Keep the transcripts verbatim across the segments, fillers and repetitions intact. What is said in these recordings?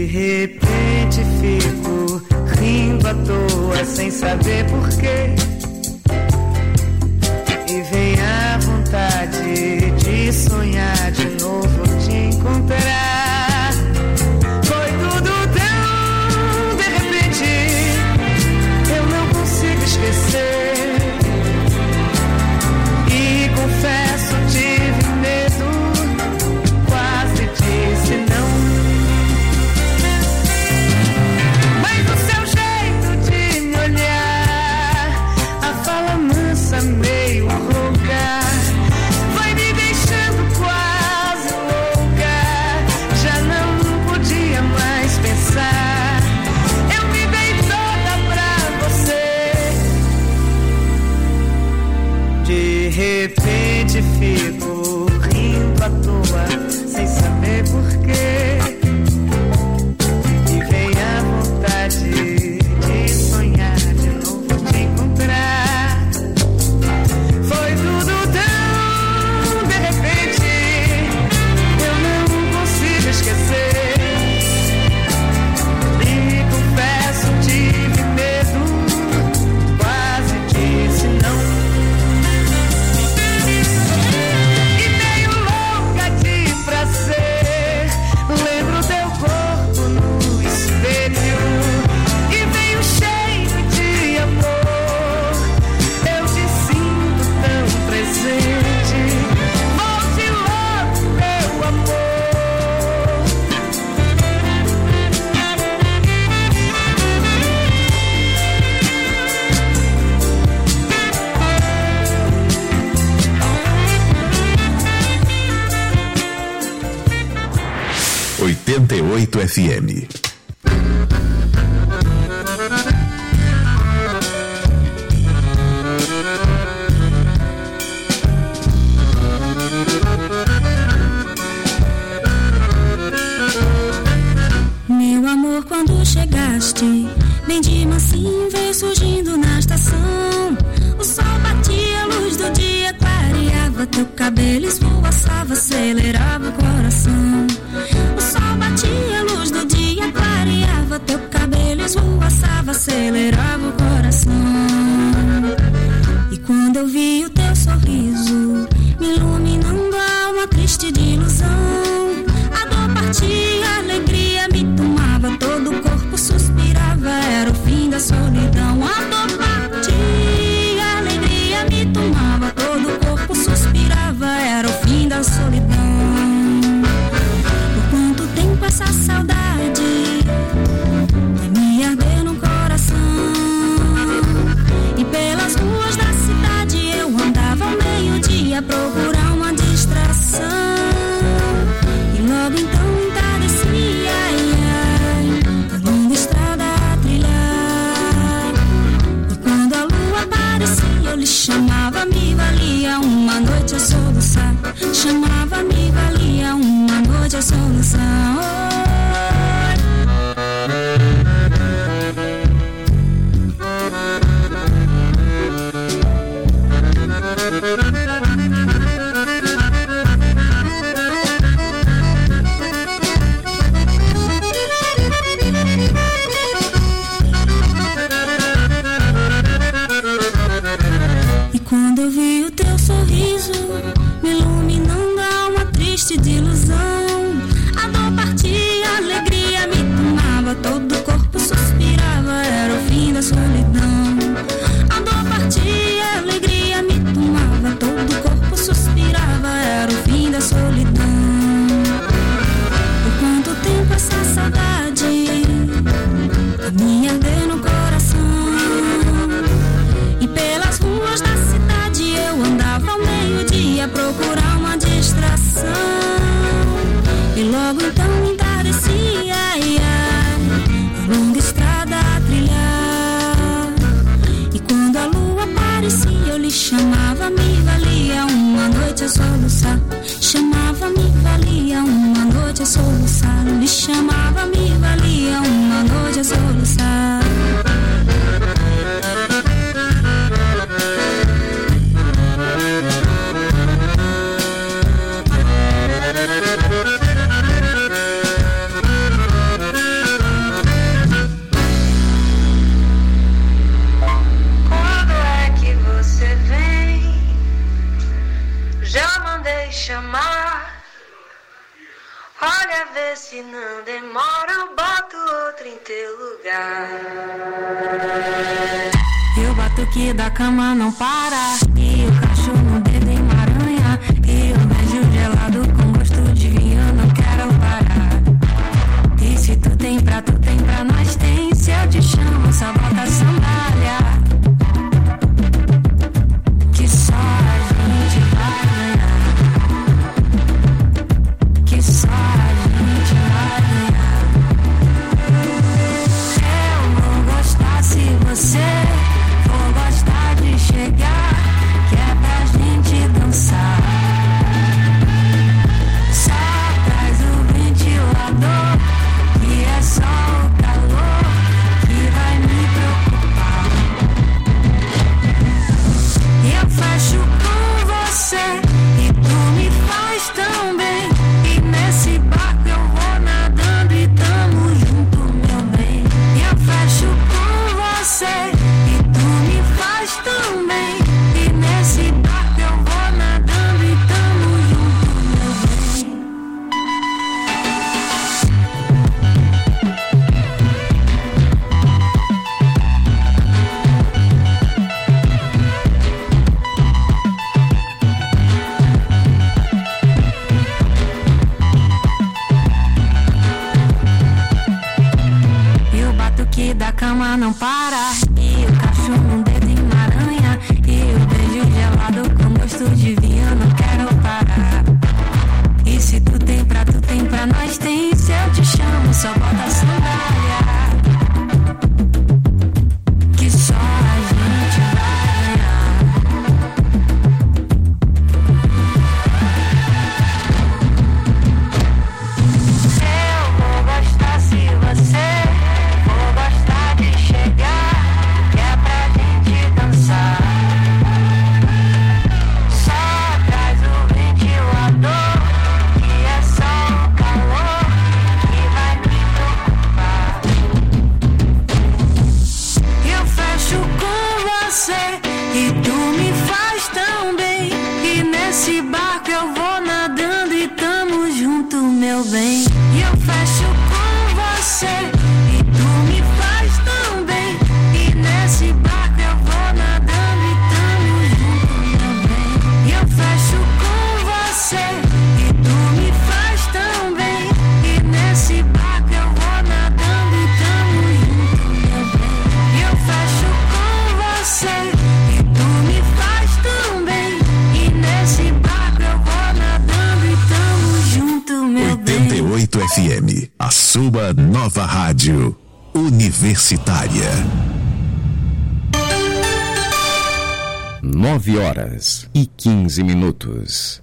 repente fico rindo à toa sem saber porquê. E vem a vontade de sonhar de novo te encontrar. Foi tudo tão de repente, eu não consigo esquecer. E confesso, tive medo, quase disse não. Mas o seu jeito de me olhar, a fala mansa meio rouca, vai me deixando quase louca. Já não podia mais pensar, eu me dei toda pra você. De repente fico rindo à toa sem saber porquê. E vem a vontade de sonhar de novo te encontrar. Foi tudo tão de repente, eu não consigo esquecer. E confesso, tive medo, quase disse não. E meio louca de prazer, lembro teu corpo no espelho. E veio cheio de amor, eu te sinto tão presente. Volte logo, meu amor. oitenta e oito F M. Meu amor, quando chegaste, bem de mansinho veio surgindo na estação. O sol batia, a luz do dia clareava, teu cabelo esvoaçava, acelerava o coração. O sol batia, a luz do dia clareava, teu cabelo esvoaçava, acelerava o coração. E quando eu vi o teu sorriso, me iluminando a alma triste de ilusão, a dor partia, a alegria me tomava, todo o corpo suspirava, era o fim da solidão. A dor partia, a alegria me tomava, todo o corpo suspirava, era o fim da solidão. Por quanto tempo essa saudade vai me arder no coração? E pelas ruas da cidade eu andava ao meio-dia a procurar uma distração. E logo então entardecia, ai, ai, a longa estrada a trilhar. E quando a lua aparecia eu lhe chamava, me valia uma noite a soluçar. Chamava, me valia uma noite a soluçar. E quando eu vi o teu sorriso, me iluminando a alma triste de ilusão, a dor partia, a alegria me tomava, todo o corpo suspirava, era o fim da solidão. A dor partia, a alegria me tomava, todo o corpo suspirava, era o fim da solidão. Por quanto tempo essa saudade a me arder no coração? E pelas ruas da cidade eu andava ao meio-dia a procurar uma distração. E logo então entardecia, ai, ai, a longa estrada a trilhar. E quando a lua aparecia eu lhe chamava, me valia uma noite a soluçar. Chamava, me valia uma noite a soluçar. Lhe chamava, me valia uma noite a soluçar. Olha, vê se não demora, eu boto outro em teu lugar. E o batuque da cama não para, e o cachorro no dedo emaranha, e o beijo gelado com gosto de vinho, não quero parar. E se tu tem pra, tu tem pra, nós tem. Se eu te chamo, só bota a sandália, que só a gente vai ganhar, que só a gente vai ganhar. Eu vou gostar se você for gostar de chegar, que é pra gente dançar. Só traz o ventilador, que é só o calor que vai me preocupar. Eu fecho com você e tu me faz tão bem, e nesse barco eu vou nadando e tamo junto, meu bem. Eu fecho com você e tu me faz tão bem, e nesse barco eu vou nadando e tamo junto, meu bem. E o batuque da cama não para, e o cachorro no dedo emaranha, e o beijo gelado com gosto de vinho, não quero parar. E se tu tem pra, tu tem pra, nós tem. Se eu te chamo, só bota a sandália, que só a gente vai ganhar. Eu vou gostar se você for gostar de chegar, que é pra gente dançar. Só traz o ventilador, que é só o calor que vai me preocupar. Eu fecho com você e tu me faz tão bem, e nesse barco eu vou nadando e tamo junto, meu bem. E eu fecho com você e tu me faz tão bem, e nesse barco eu vou nadando e tamo junto, meu bem. E eu fecho com você e tu me faz tão bem, e nesse barco eu vou nadando e tamo junto, meu bem. E eu fecho com você e tu me faz tão bem, e nesse barco eu vou nadando e tamo junto, meu bem. oitenta e oito F M, a sua nova rádio universitária. Nove horas e quinze minutos.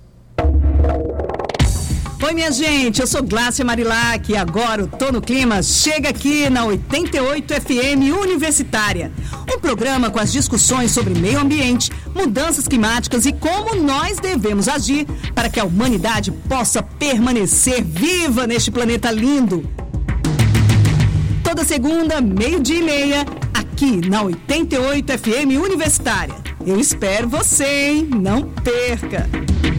Oi, minha gente, eu sou Glácia Marilac e agora o Tô no Clima chega aqui na oitenta e oito F M Universitária. Um programa com as discussões sobre meio ambiente, mudanças climáticas e como nós devemos agir para que a humanidade possa permanecer viva neste planeta lindo. Toda segunda, meio-dia e meia, aqui na oitenta e oito F M Universitária. Eu espero você, hein? Não perca!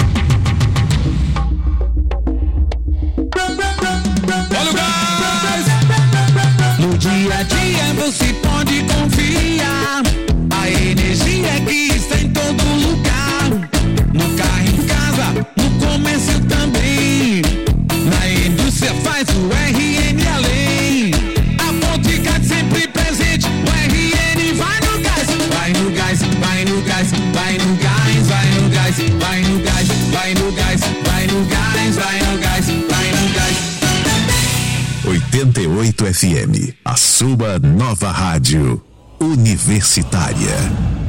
Olha o gás! No dia a dia você pode confiar. A energia que está em todo lugar. No carro, em casa, no comércio também. Na indústria faz o R N além. A Ponticard sempre presente. O R N vai no gás. Vai no gás, vai no gás, vai no gás, vai no gás, vai no gás, vai no gás, vai no gás, vai no gás, vai no gás. oitenta e oito F M, a sua nova rádio universitária.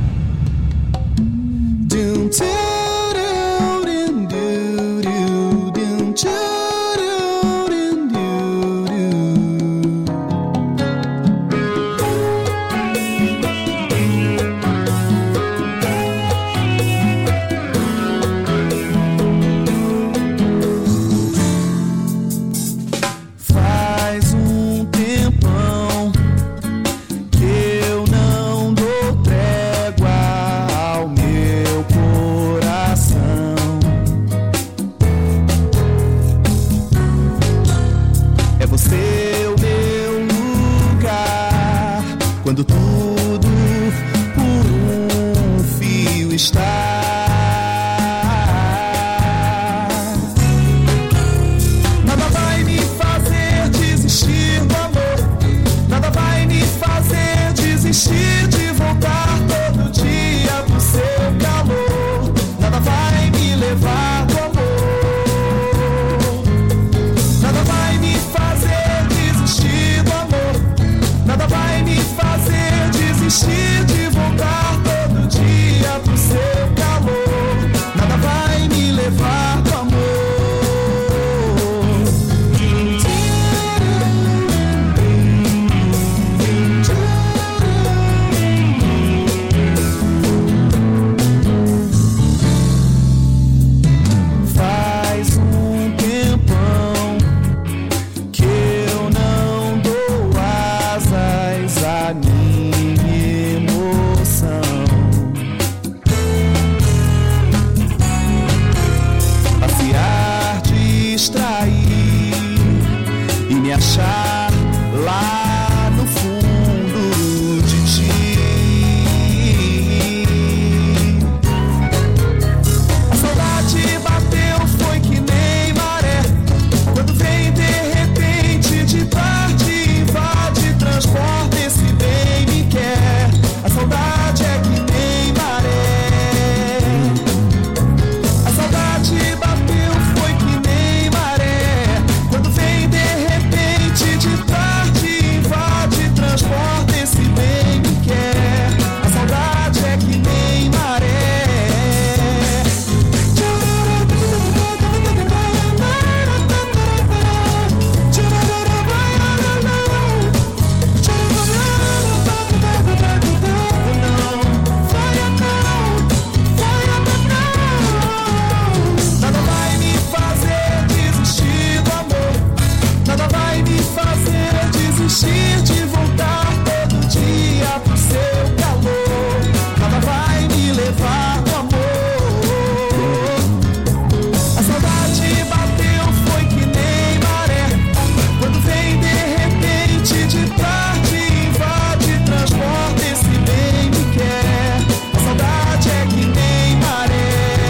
Faz um tempão que eu não dou trégua ao meu coração. quando tudo por um fio está. Nada vai me fazer desistir do amor, nada vai me fazer desistir de voltar todo dia pro seu calor. Nada vai me levar do amor, nada vai me fazer desistir do amor, nada vai me fazer desistir de voltar todo dia pro seu calor. Nada vai me levar do amor. Achar lá no fundo de ti. A saudade bateu, foi que nem maré, quando vem de repente, de tarde invade, transporta, esse bem me quer. A saudade é que nem maré, a saudade bateu, foi que nem maré, quando vem de repente, de tarde invade, transporta, esse bem me quer. A saudade é que nem maré. Nada vai me fazer desistir do amor, nada vai me fazer desistir de voltar todo dia pro seu calor. Nada vai me levar do amor. A saudade bateu, foi que nem maré, quando vem de repente, de tarde invade, transporta, esse bem me quer. A saudade é que nem maré.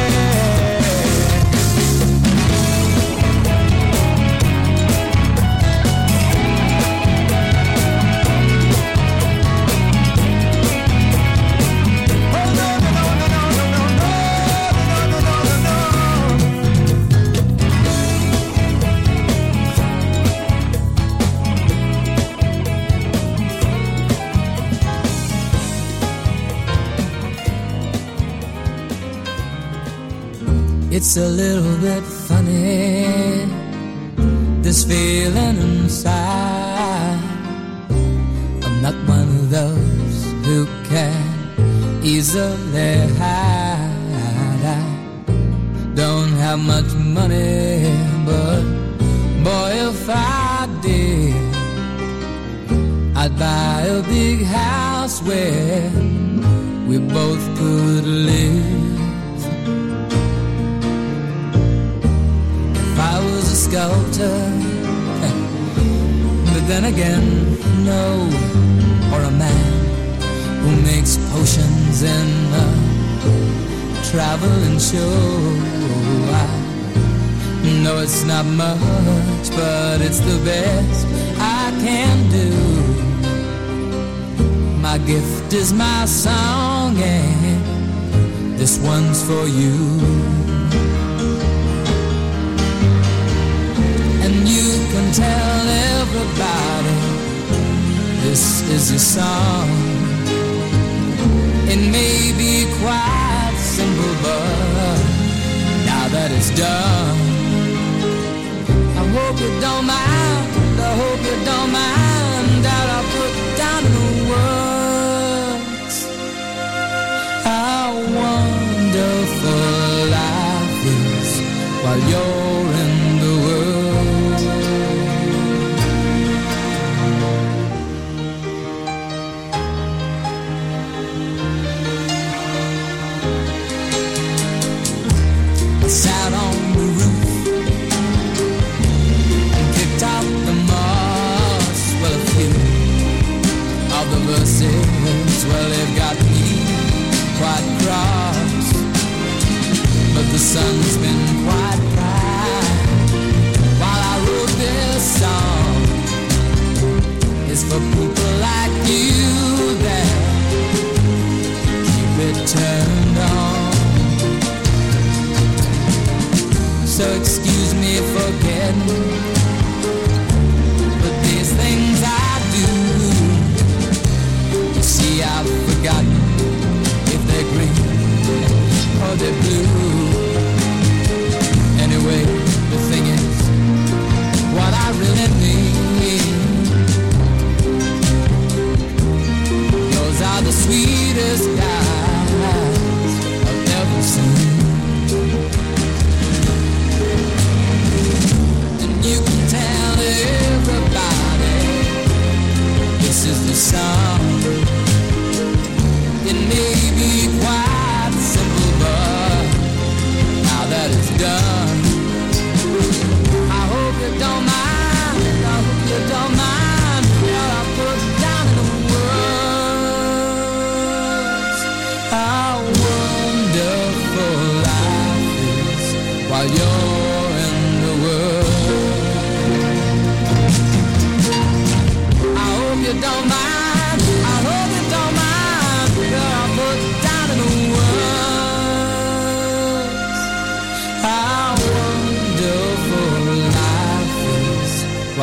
It's a little bit funny, this feeling inside. I'm not one of those who can easily hide. I don't have much money, but boy, if I did, I'd buy a big house where we both could live. I was a sculptor, but then again, no, or a man who makes potions in a traveling show. I know it's not much, but it's the best I can do. My gift is my song, and this one's for you. You can tell everybody this is your song. It may be quite simple, but now that it's done, I hope you don't mind, I hope you don't mind that I put down the words how wonderful life is while you're in the world. Sat on the roof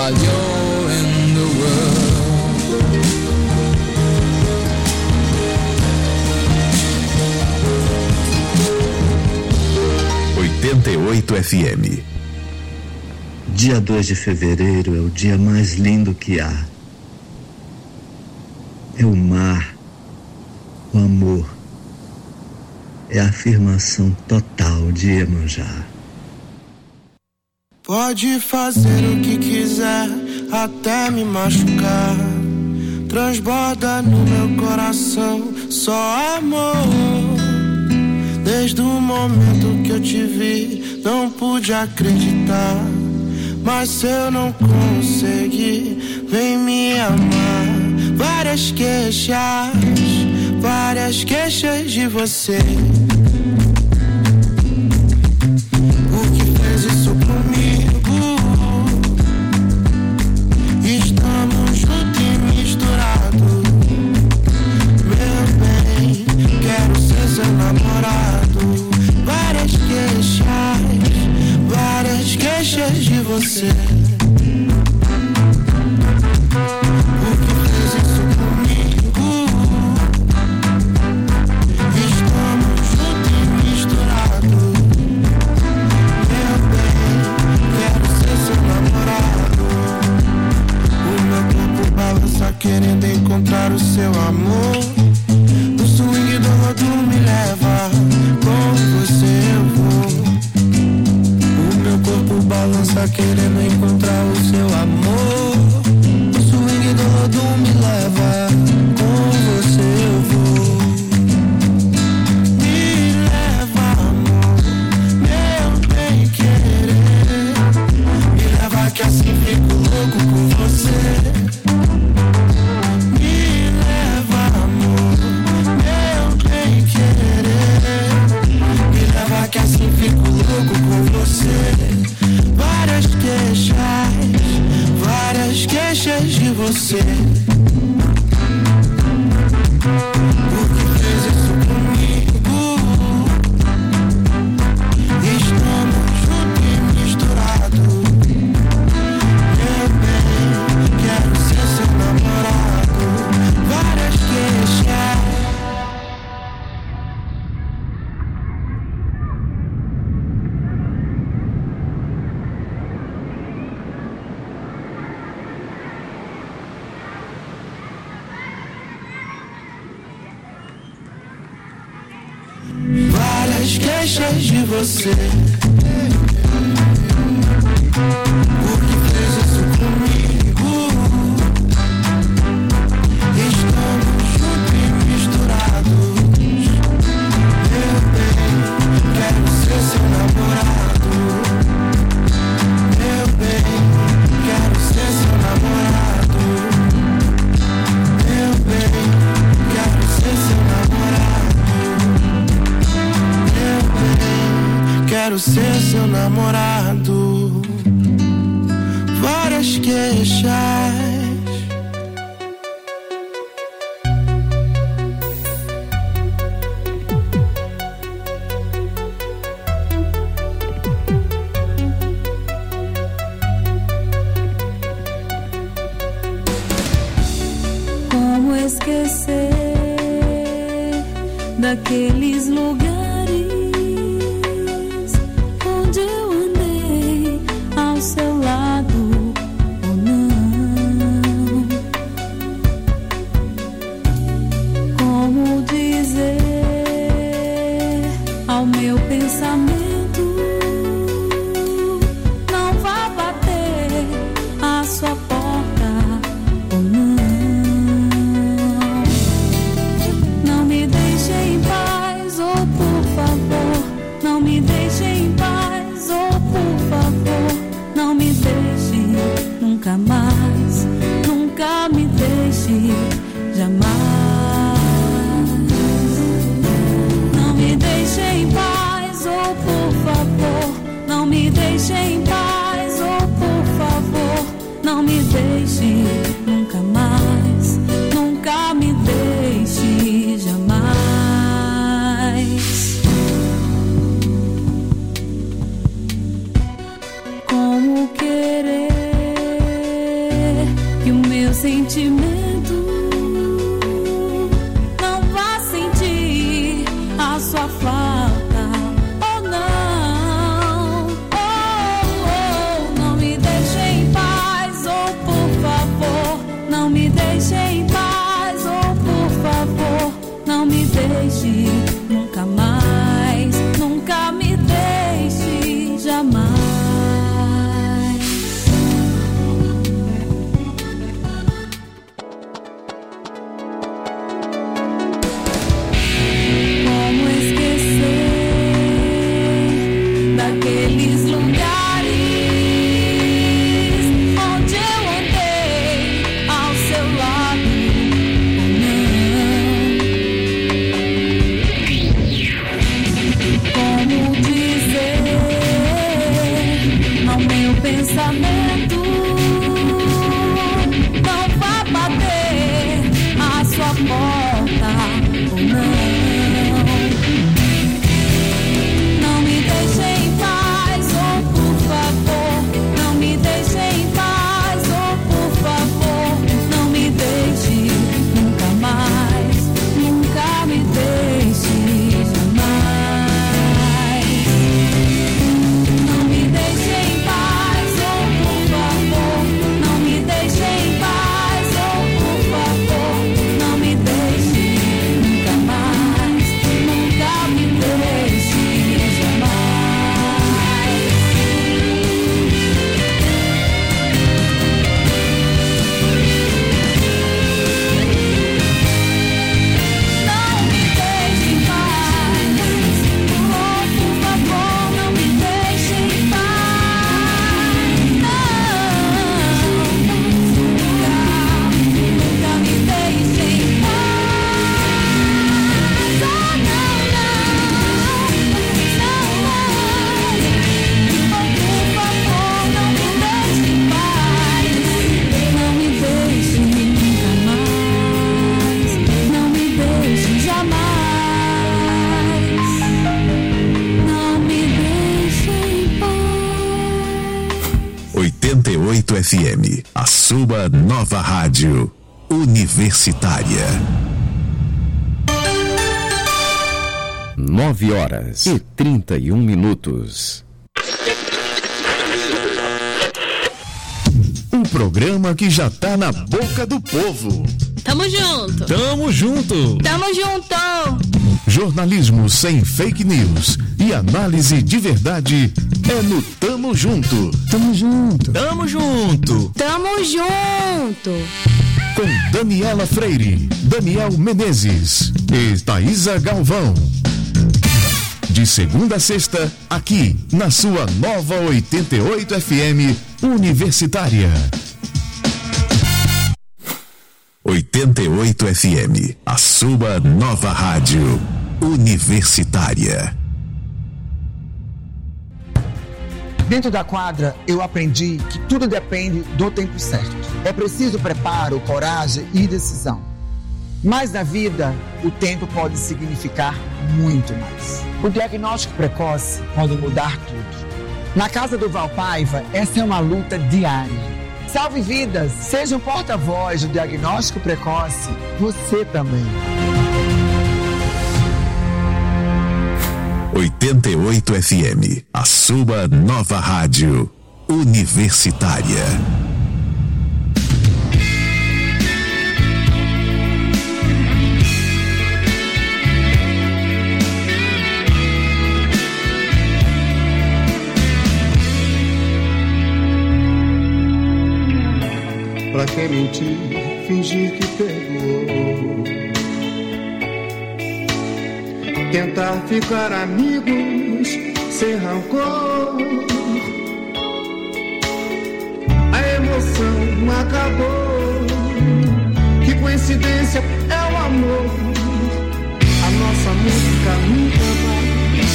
while you're in the world. oitenta e oito F M. Dia dois de fevereiro é o dia mais lindo que há. É o mar, o amor, é a afirmação total de Iemanjá. Pode fazer o que quiser, até me machucar. Transborda no meu coração só amor. Desde o momento que eu te vi, não pude acreditar. Mas se eu não conseguir, vem me amar. Várias queixas, várias queixas de você. Por que fez isso comigo? Estamos juntos e misturados. Meu bem, quero ser seu namorado. Várias queixas, várias queixas de você. Por que fez isso comigo? Estamos juntos e misturados. Meu bem, quero ser seu namorado. O meu corpo balança querendo encontrar o seu amor. O swing do rodo me leva, com você eu vou. O meu corpo balança querendo encontrar o seu amor. O swing do rodo me leva, com você eu vou. Me leva, amor, meu bem querer. Me leva que assim fico louco com você. Me leva, amor, meu bem querer. Me leva que assim fico louco com você. Várias queixas, várias queixas de você. Por que fez isso comigo? Estamos juntos e misturados. Meu bem, quero ser seu namorado. Várias queixas. Várias queixas de você. Por que fez isso comigo? Estamos juntos e misturados. Meu bem, quero ser seu namorado. Meu bem, quero ser seu namorado. Meu bem, quero ser seu namorado. Quero ser seu namorado. Várias queixas. Como esquecer daqueles lugares onde eu andei ao seu lado, ou não? Como dizer ao meu pensamento: não vá bater a sua porta, ou não? Não me deixe em paz, oh por favor. Não me deixe em paz, oh por favor. Não me deixe nunca mais. Nunca me deixe jamais. Não me deixe em paz, oh por favor. Não me deixe em paz, oh por favor. Não me deixe nunca mais. Nunca me deixe jamais. Como querer sentimento, não vá sentir a sua falta, oh não, oh, oh, não me deixe em paz, oh por favor, não me deixe em paz, oh por favor, não me deixe nunca mais, nunca me deixe jamais. F M, a sua nova rádio universitária. Nove horas e trinta e um minutos. Um programa que já tá na boca do povo. Tamo junto. Tamo junto. Tamo junto. Jornalismo sem fake news e análise de verdade é no Tamo Junto. Tamo junto. Tamo junto. Tamo junto. Com Daniela Freire, Daniel Menezes e Thaísa Galvão. De segunda a sexta, aqui na sua nova oitenta e oito F M Universitária. oitenta e oito F M, a sua nova rádio universitária. Dentro da quadra, eu aprendi que tudo depende do tempo certo. É preciso preparo, coragem e decisão. Mas na vida, o tempo pode significar muito mais. O diagnóstico precoce pode mudar tudo. Na Casa do Valpaiva, essa é uma luta diária. Salve vidas, seja um porta-voz do diagnóstico precoce, você também. oitenta e oito F M, a sua nova rádio universitária. Pra que mentir, fingir que perdoou, tentar ficar amigos sem rancor. A emoção acabou, que coincidência é o amor. A nossa música nunca mais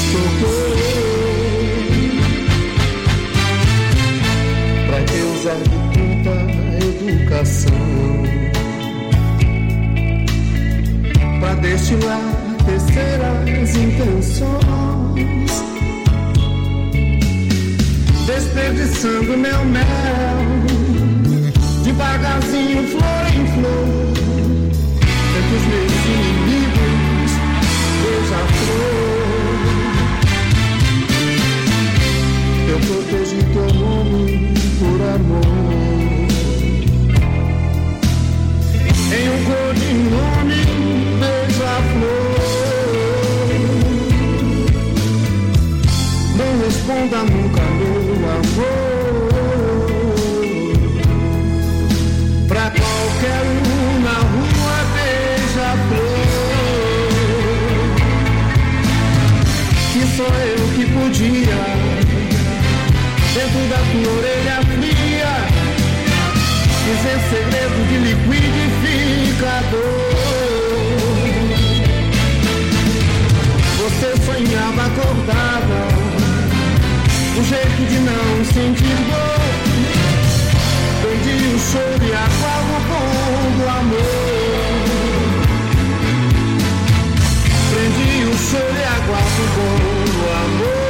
tocou. Pra que usar de tanta educação pra destilar terceiras intenções, desperdiçando meu mel de devagarzinho, flor em flor, entre os meus inimigos, beija-flor. Eu protegi teu nome por amor, em um codinome, beija-flor. Não responda nunca, meu amor, pra qualquer um na rua, beija-flor. Que sou eu que podia, dentro da tua orelha fria, dizer segredo de liquidificador. Você sonhava acordada, um jeito de não sentir dor. Perdi o choro e aguardo o bom do amor. Prendi o choro e aguardo o bom do amor.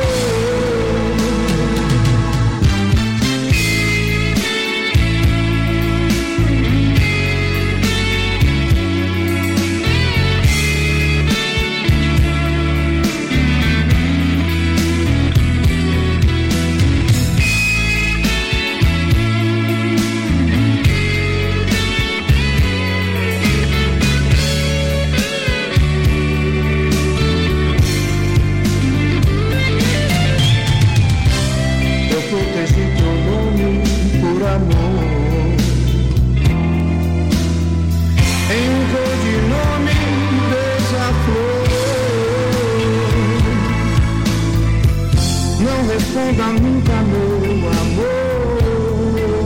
Responda nunca, meu amor,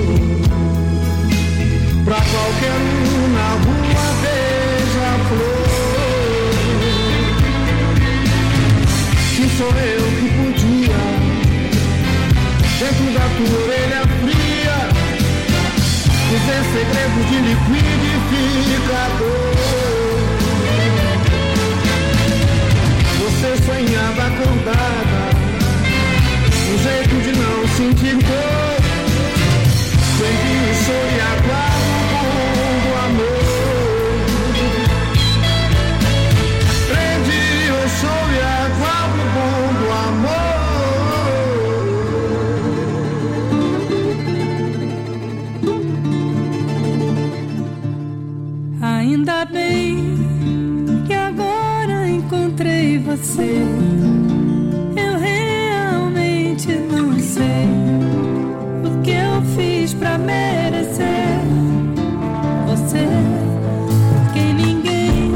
pra qualquer um na rua, beija-flor. Que sou eu que podia, dentro da tua orelha fria, dizer segredo de liquidificador. Você sonhava acordada, um jeito de não sentir dor. Prendi o choro e aguardo o bom do amor. Prendi o choro e aguardo o bom do amor. Ainda bem que agora encontrei você. Não sei o que eu fiz pra merecer você, porque ninguém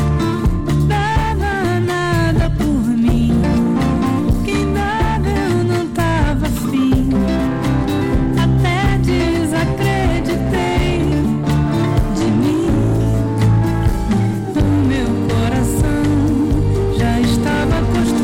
dava nada por mim. Quem dava eu não tava afim, até desacreditei de mim. O meu coração já estava acostumado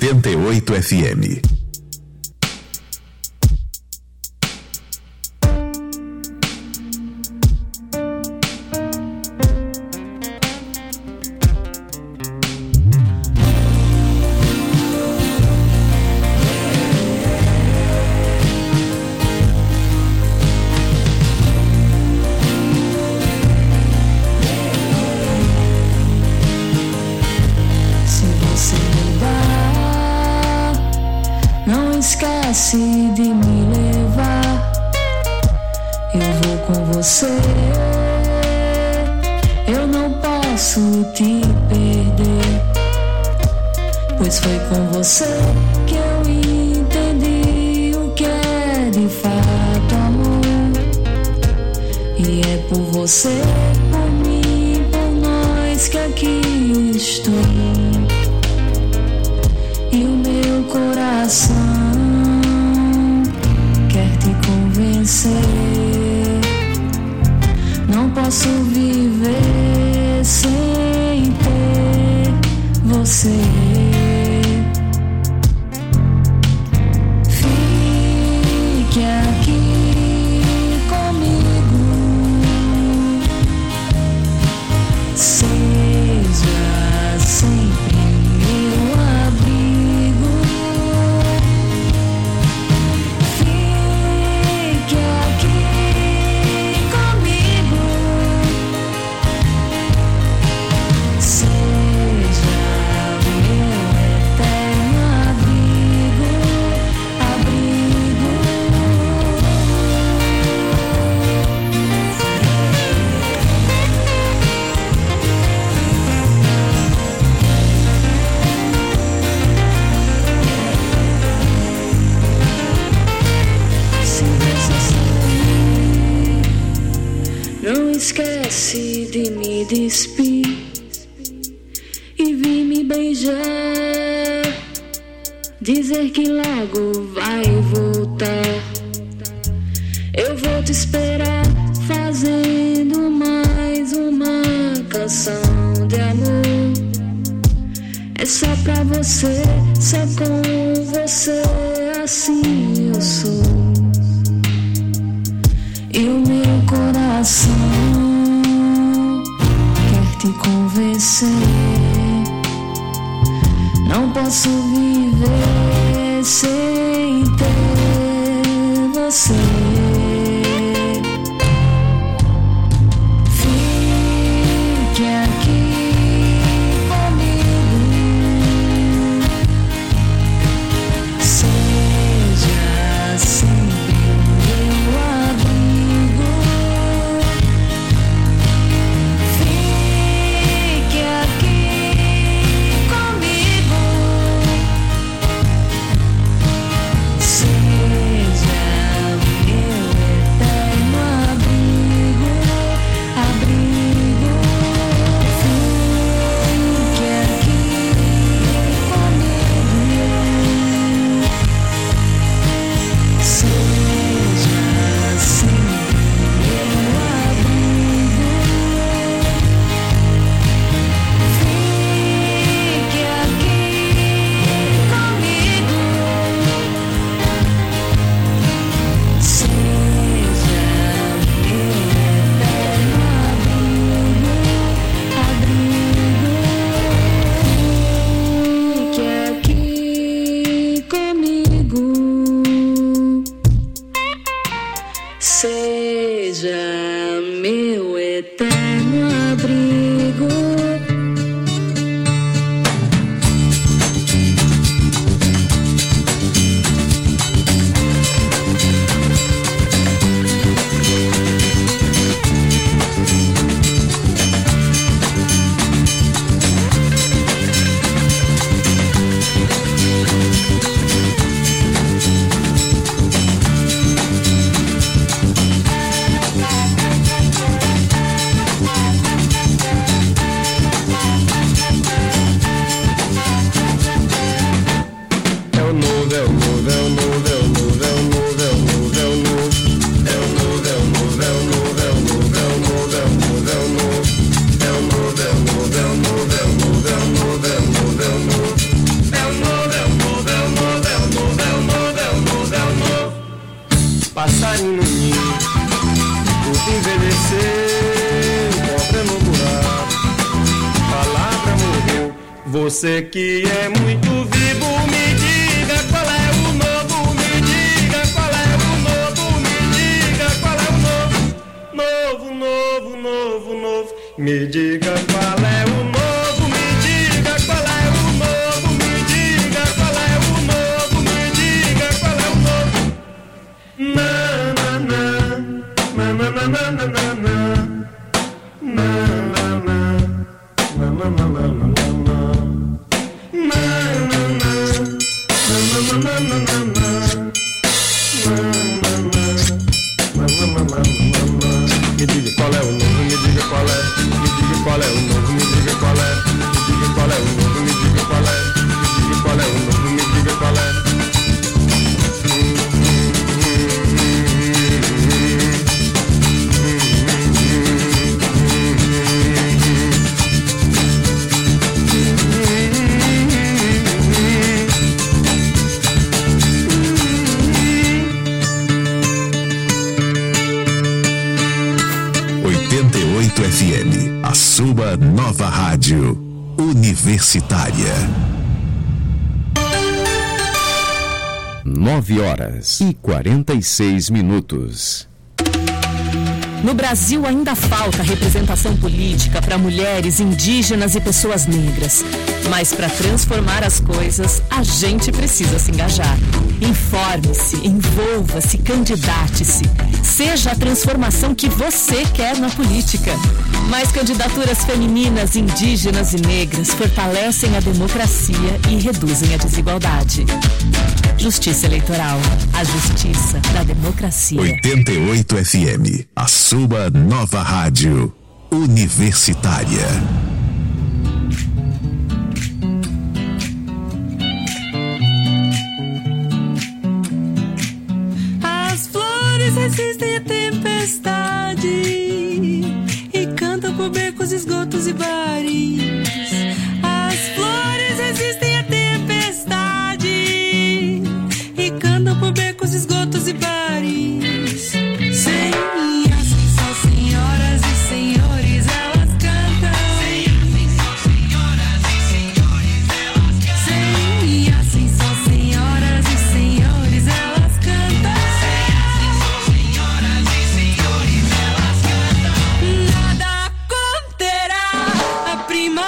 oitenta e oito F M. Esquece de me levar, eu vou com você, eu não posso te perder, pois foi com você que eu entendi o que é de fato amor, e é por você, por mim, por nós que aqui estou, e o meu coração não posso viver sem ter você. Fique aqui comigo, seja sempre meu abrigo. Fique aqui comigo, seja meu eterno abrigo, abrigo. Se você sair, não esquece de me despir e vir me beijar, dizer que logo vai voltar. Eu vou te esperar fazendo mais uma canção de amor. É só pra você, só com você, assim eu sou. E o meu coração quer te convencer. Não posso viver sem ter você. Fique aqui comigo, seja sempre meu abrigo. Fique aqui comigo, seja meu eterno abrigo, abrigo. Fique aqui comigo, seja sempre meu abrigo. Fique aqui comigo, seja meu eterno abrigo, abrigo. Fique aqui comigo, seja meu eterno abrigo. É o novo, é o Você que é muito vivo, me diga qual é o novo, me diga qual é o novo, me diga qual é o novo, novo, novo, novo, novo, me diga qual é o novo, me diga qual é o novo, me diga qual é o novo, me diga qual é o novo. Na na na na na na na na na na me diga qual é o novo, me diga qual é, me diga qual é o novo, me diga qual é, me diga qual é o novo, me diga qual é, me diga qual é o novo, me diga qual é. F M, a sua nova rádio universitária. Nove horas e quarenta e seis minutos. No Brasil ainda falta representação política para mulheres, indígenas e pessoas negras. Mas para transformar as coisas, a gente precisa se engajar. Informe-se, envolva-se, candidate-se. Seja a transformação que você quer na política. Mais candidaturas femininas, indígenas e negras fortalecem a democracia e reduzem a desigualdade. Justiça Eleitoral, a justiça da democracia. oitenta e oito F M, a sua nova rádio universitária. As flores resistem à tempestade e cantam por becos, esgotos e bares. As flores resistem à tempestade e cantam por becos, esgotos e bares. Sem assim só senhoras e senhores elas cantam. Sem assim só senhoras e senhores elas cantam. Sem assim só senhoras e senhores elas cantam. Sem assim só senhoras e senhores elas cantam. Nada conterá a prima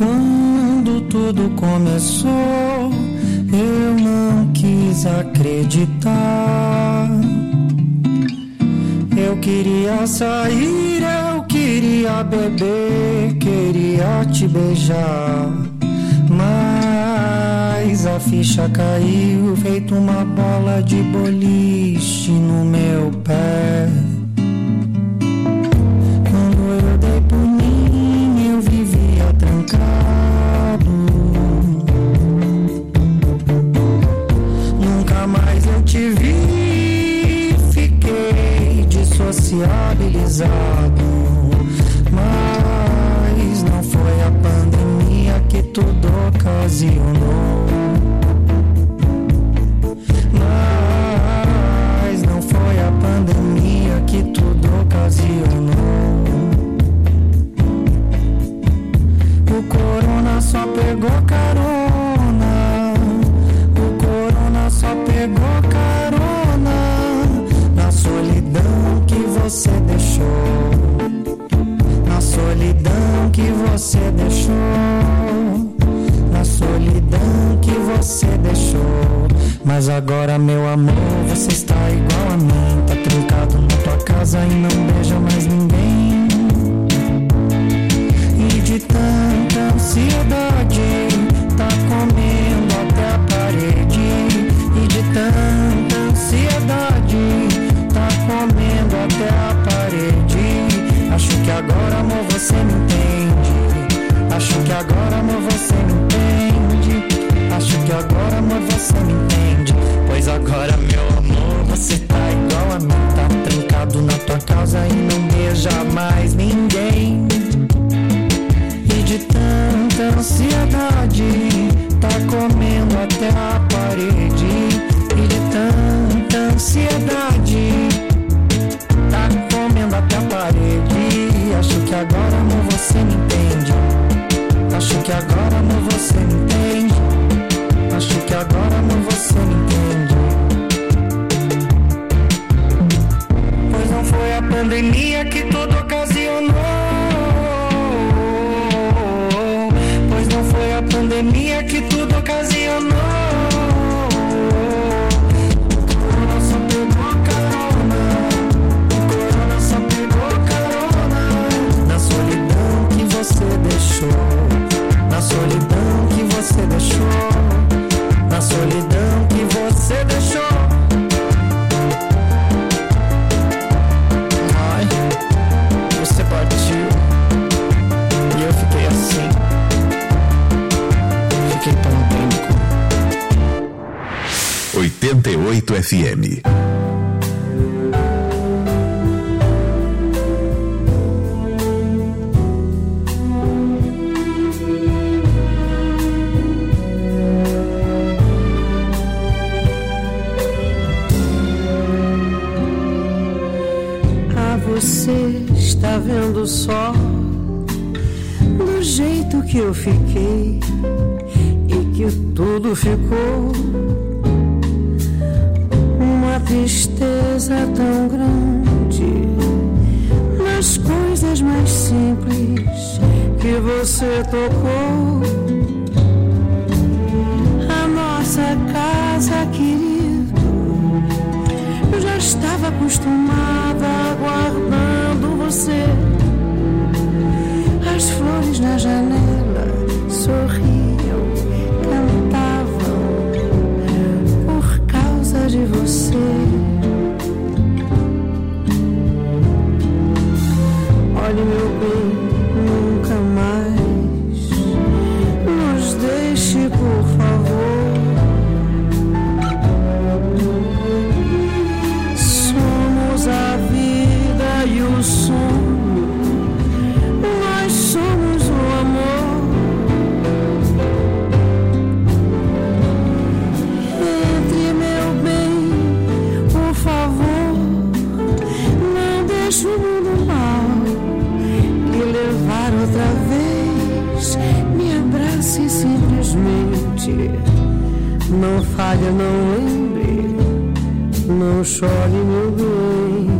Quando tudo começou, eu não quis acreditar. Eu queria sair, eu queria beber, queria te beijar. Mas a ficha caiu, feito uma bola de boliche no meu pé. Quando eu dei por mim, eu vivia trancado. Nunca mais eu te vi, fiquei dissociabilizado. Mas não foi a pandemia que tudo ocasionou. Mas não foi a pandemia que tudo ocasionou. O corona só pegou carona. O corona só pegou carona na solidão que você deixou. Na solidão que você deixou. Na solidão que você deixou. Mas agora, meu amor, você está igual a mim. Tá trancado na tua casa e não beija mais ninguém. E de tanta ansiedade, tá comendo até a parede. E de tanta ansiedade, tá comendo até a parede. Acho que agora, amor, você me entende. Acho que agora, amor, você me entende. Acho que agora, amor, você me entende. Pois agora, meu amor, você tá igual a mim. Tá trancado na tua casa e não beija mais ninguém. E de tanta ansiedade, tá comendo até a parede. E de tanta ansiedade, tá comendo até a parede. Acho que agora, amor, você me entende. Acho que agora, amor, você me entende. Acho que agora, amor, você me entende. Pois não foi a pandemia que tudo ocasionou. Pois não foi a pandemia que tudo ocasionou. O corona só pegou carona. O corona só pegou carona na solidão que você deixou. Na solidão que você deixou. Na solidão que você deixou. Ai, você partiu e eu fiquei assim. Fiquei pandêmico. oitenta e oito F M. Você está vendo só do jeito que eu fiquei e que tudo ficou uma tristeza tão grande nas coisas mais simples que você tocou. A nossa casa, querido, eu já estava acostumada aguardando você. As flores na janela sorriam, cantavam por causa de você. Olhe, meu bem, nunca mais nos deixe, por favor. Somos a vida e o sonho, nós somos o amor. Entre, meu bem, por favor, não deixe o mundo mal me levar outra vez. Me abrace simplesmente, não falha, não lembre, não chore, meu bem.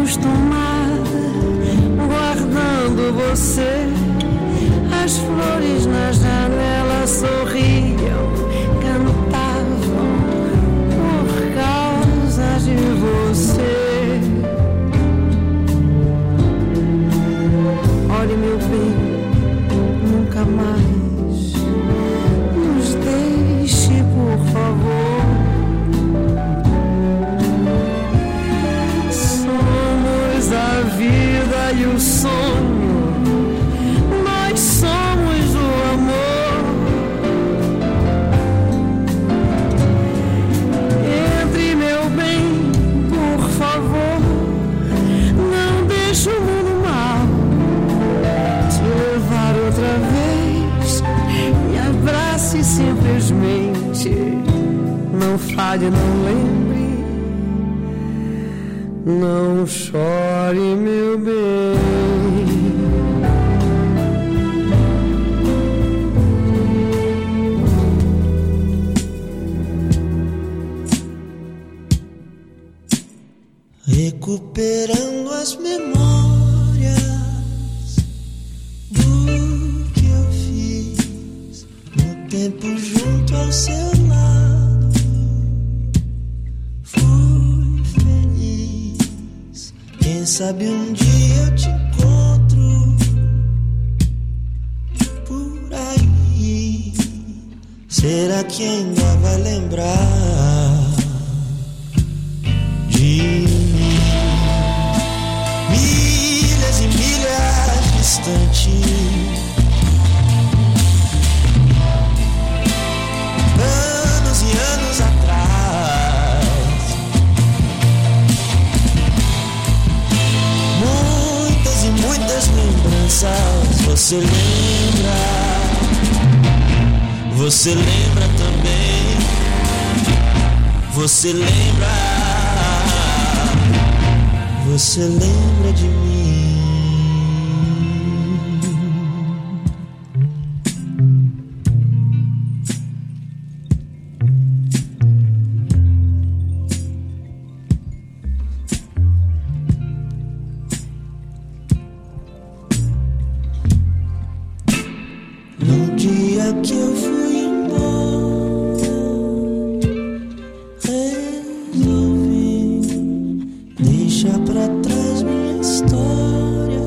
acostumada, guardando você. As flores na janela sorriam, cantavam por causa de você. Olhe, meu bem, nunca mais nos deixe, por favor. Somos a vida e o sonho. Nós somos o amor. Entre, meu bem, por favor. Não deixe o mundo mal te levar outra vez. Me abrace simplesmente. Não fale, não lembre. Não chore, meu bem. Recuperando as memórias do que eu fiz no tempo junto ao seu lado. Fui feliz. Quem sabe um dia eu te encontro por aí. Será que ainda vai lembrar de mim? Milhas e milhas distante, anos e anos atrás, muitas e muitas lembranças. Você lembra? Você lembra também? Você lembra? Você lembra de mim? No dia que eu fui embora, resolvi deixar pra trás minha história.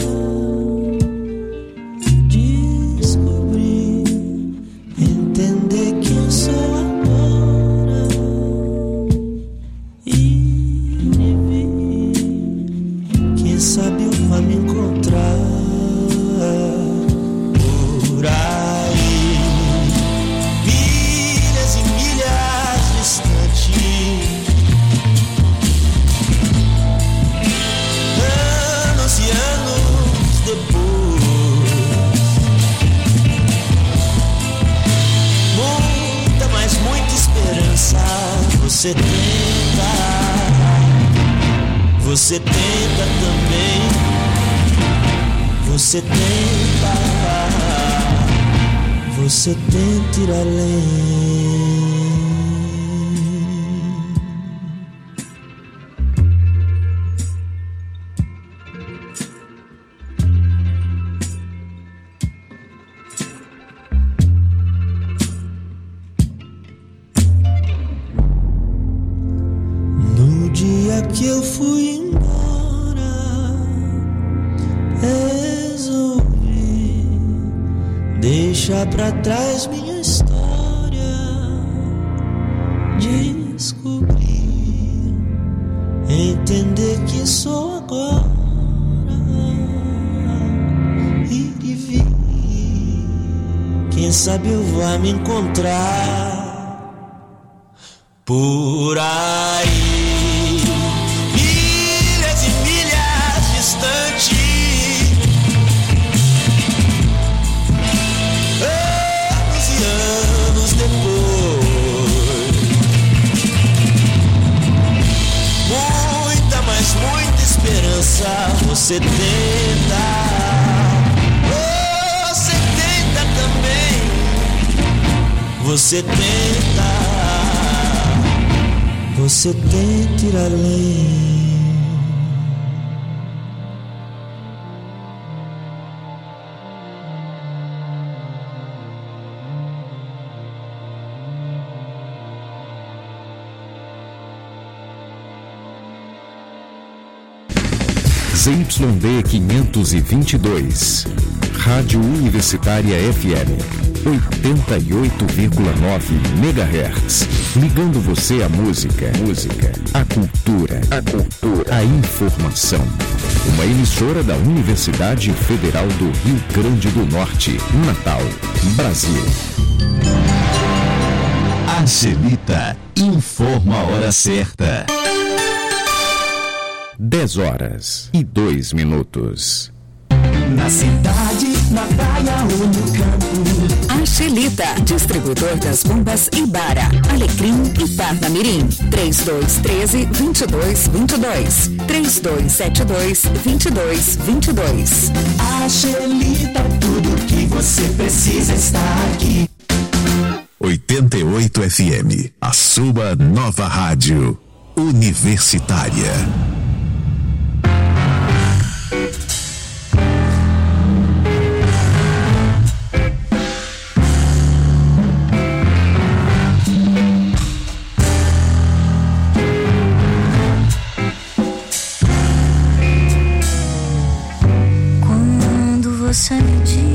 Descobrir, entender quem sou agora. E me vi, quem sabe eu vou me encontrar por aí. Milhas e milhas distante, anos e anos depois, muita, mas muita esperança. Você tenta, você tenta também. Você tenta, você tenta ir além. No dia que eu fui embora, resolvi deixar pra trás minha história. Descobrir, entender que sou agora. Ir e vir, quem sabe eu vou me encontrar por aí. Milhas e milhas distante, anos e anos depois, muita, mas muita esperança. Você tenta, você tenta também. Você tenta, você tenta ir além. Z Y D quinhentos e vinte e dois. Rádio Universitária F M oitenta e oito vírgula nove megahertz. Ligando você à música, música, a cultura, a cultura, a informação. Uma emissora da Universidade Federal do Rio Grande do Norte, Natal, Brasil. Angelita informa a hora certa. dez horas e dois minutos. Na cidade, na praia ou no campo. Angelita, distribuidor das bombas Ibara, Alecrim e Parnamirim. três dois um três, dois dois dois dois. três dois sete dois, dois dois dois dois. Angelita, tudo que você precisa está aqui. oitenta e oito F M, a sua nova rádio universitária. Quando você me diz